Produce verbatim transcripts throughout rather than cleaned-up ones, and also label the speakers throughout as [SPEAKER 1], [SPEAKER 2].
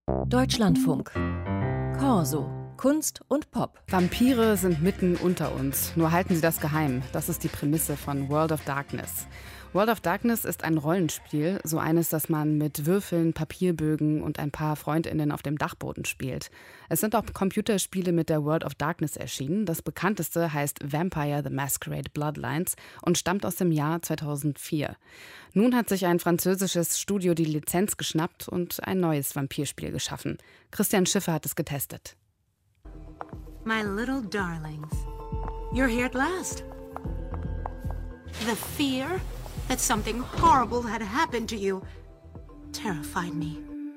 [SPEAKER 1] Deutschlandfunk. Corso. Kunst und Pop.
[SPEAKER 2] Vampire sind mitten unter uns. Nur halten sie das geheim. Das ist die Prämisse von World of Darkness. World of Darkness ist ein Rollenspiel, so eines, das man mit Würfeln, Papierbögen und ein paar FreundInnen auf dem Dachboden spielt. Es sind auch Computerspiele mit der World of Darkness erschienen. Das bekannteste heißt Vampire the Masquerade Bloodlines und stammt aus dem Jahr zweitausendvier. Nun hat sich ein französisches Studio die Lizenz geschnappt und ein neues Vampirspiel geschaffen. Christian Schiffer hat es getestet.
[SPEAKER 3] My little darlings, you're here at last. The fear that something horrible had happened to you terrified me.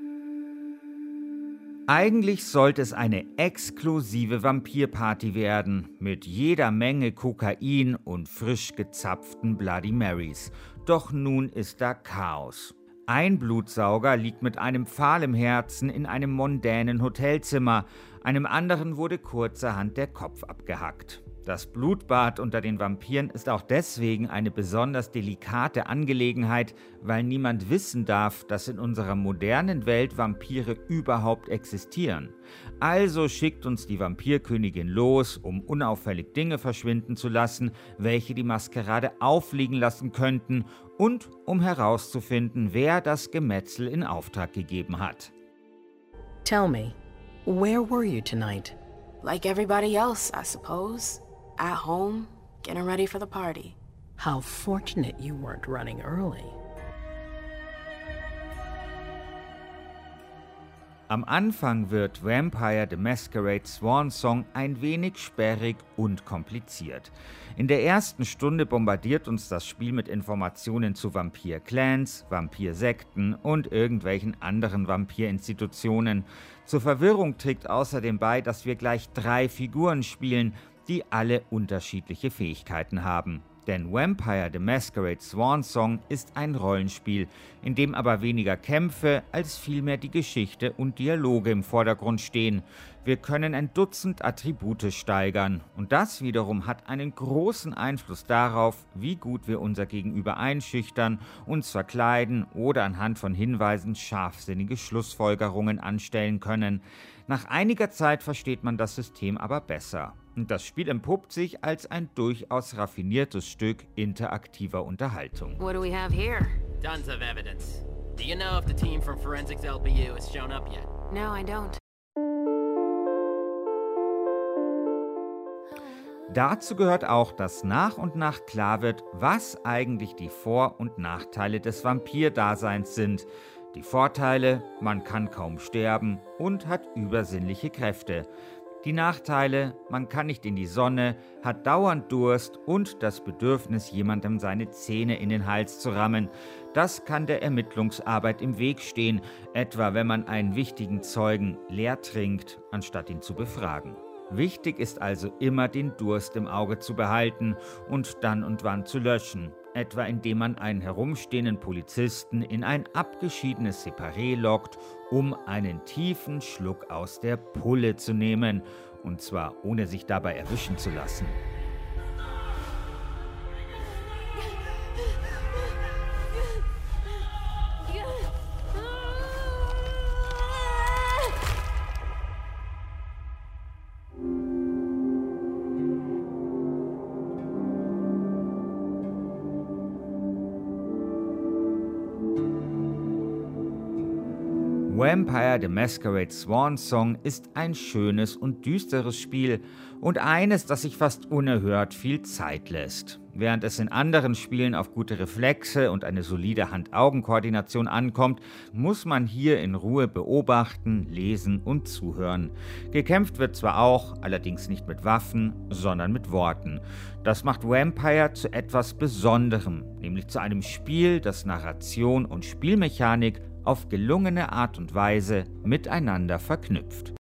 [SPEAKER 4] Eigentlich sollte es eine exklusive Vampirparty werden, mit jeder Menge Kokain und frisch gezapften Bloody Marys. Doch nun ist da Chaos. Ein Blutsauger liegt mit einem Pfahl im Herzen in einem mondänen Hotelzimmer. Einem anderen wurde kurzerhand der Kopf abgehackt. Das Blutbad unter den Vampiren ist auch deswegen eine besonders delikate Angelegenheit, weil niemand wissen darf, dass in unserer modernen Welt Vampire überhaupt existieren. Also schickt uns die Vampirkönigin los, um unauffällig Dinge verschwinden zu lassen, welche die Maskerade auffliegen lassen könnten, und um herauszufinden, wer das Gemetzel in Auftrag gegeben hat.
[SPEAKER 5] Tell me, where were you tonight?
[SPEAKER 6] Like everybody else, I suppose. At home, getting ready for the party.
[SPEAKER 5] How fortunate you weren't running early.
[SPEAKER 4] Am Anfang wird Vampire the Masquerade Swan Song ein wenig sperrig und kompliziert. In der ersten Stunde bombardiert uns das Spiel mit Informationen zu Vampir-Clans, Vampir-Sekten und irgendwelchen anderen Vampirinstitutionen. Zur Verwirrung trägt außerdem bei, dass wir gleich drei Figuren spielen, die alle unterschiedliche Fähigkeiten haben. Denn Vampire the Masquerade Swan Song ist ein Rollenspiel, in dem aber weniger Kämpfe als vielmehr die Geschichte und Dialoge im Vordergrund stehen. Wir können ein Dutzend Attribute steigern und das wiederum hat einen großen Einfluss darauf, wie gut wir unser Gegenüber einschüchtern, uns verkleiden oder anhand von Hinweisen scharfsinnige Schlussfolgerungen anstellen können. Nach einiger Zeit versteht man das System aber besser. Und das Spiel entpuppt sich als ein durchaus raffiniertes Stück interaktiver Unterhaltung.
[SPEAKER 6] What do we have here?
[SPEAKER 7] Tons of evidence. Do you know if the team from Forensics L P U has shown up yet?
[SPEAKER 6] No, I don't.
[SPEAKER 4] Dazu gehört auch, dass nach und nach klar wird, was eigentlich die Vor- und Nachteile des Vampirdaseins sind. Die Vorteile: man kann kaum sterben und hat übersinnliche Kräfte. Die Nachteile: man kann nicht in die Sonne, hat dauernd Durst und das Bedürfnis, jemandem seine Zähne in den Hals zu rammen. Das kann der Ermittlungsarbeit im Weg stehen, etwa wenn man einen wichtigen Zeugen leer trinkt, anstatt ihn zu befragen. Wichtig ist also immer, den Durst im Auge zu behalten und dann und wann zu löschen, etwa indem man einen herumstehenden Polizisten in ein abgeschiedenes Separé lockt, um einen tiefen Schluck aus der Pulle zu nehmen, und zwar ohne sich dabei erwischen zu lassen. Vampire the Masquerade Swan Song ist ein schönes und düsteres Spiel und eines, das sich fast unerhört viel Zeit lässt. Während es in anderen Spielen auf gute Reflexe und eine solide Hand-Augen-Koordination ankommt, muss man hier in Ruhe beobachten, lesen und zuhören. Gekämpft wird zwar auch, allerdings nicht mit Waffen, sondern mit Worten. Das macht Vampire zu etwas Besonderem, nämlich zu einem Spiel, das Narration und Spielmechanik auf gelungene Art und Weise miteinander verknüpft.